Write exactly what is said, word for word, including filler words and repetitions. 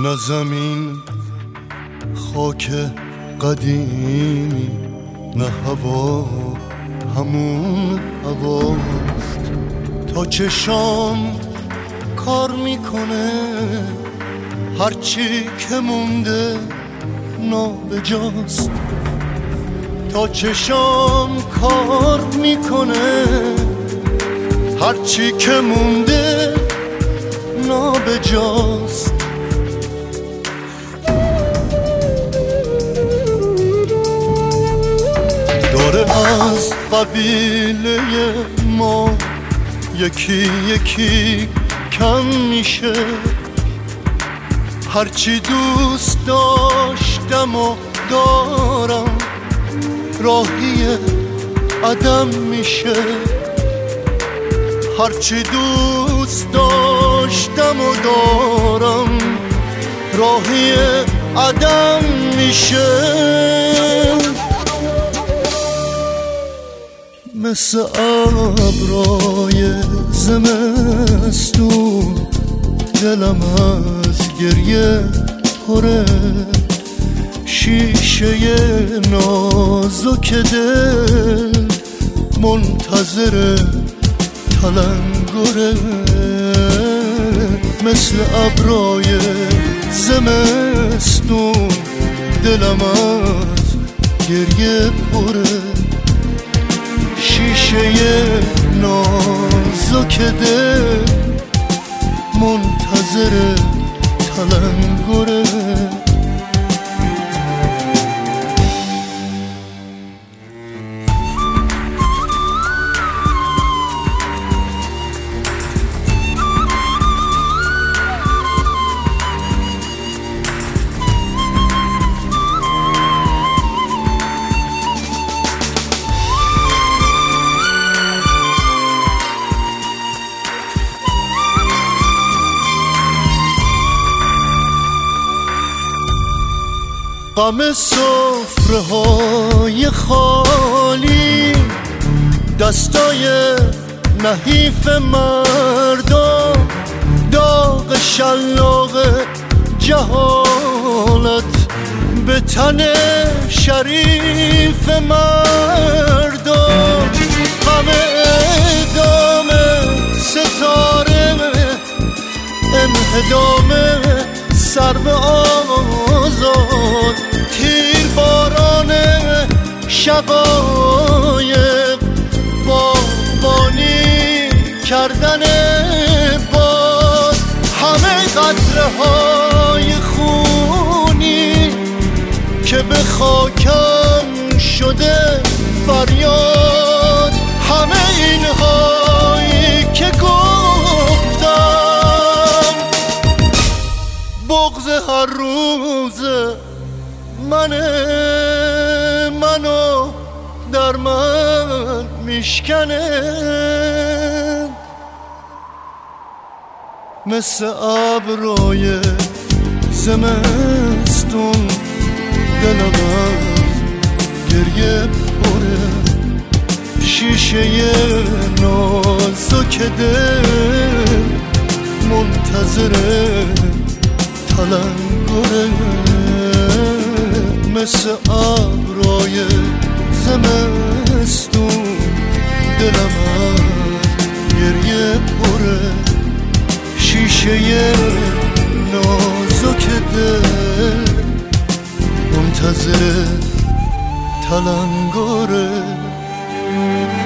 نه زمین خاک قدیمی، نه هوا همون هواست. تا چشام کار میکنه هرچی که مونده نابجاست. تا چشام کار میکنه هرچی که مونده نابجاست. داره از قبیله ما یکی یکی کم میشه. هرچی دوست داشتم و دارم راهی عدم میشه. هرچی دوست داشتم و دارم راهی عدم میشه. مثل ابرای زمستون دلم از گریه پره. شیشه نازک دل منتظر تلنگره. مثل ابرای زمستون دلم از گریه پره. شیشه نازک دل منتظر تلنگره. غم سفره های خالی، دستای نحیف مردم، داغ شلاق جهالت به تن شریف مردم. غم اعدام ستاره، انهدام سرو آزاد، تیر باران شقایق، باغبانی کردن باد. همه قطره های خونی که به خاکم شده فریاد. همه این هایی که گفتم بغض هر روز منه، منو در من میشکنه. مثل ابرای زمستون دلم از گریه پره. شیشه نازک دل منتظر تلنگره. مثل ابرای زمستون دلم از گریه پره. شیشه نازک دل منتظر تلنگره.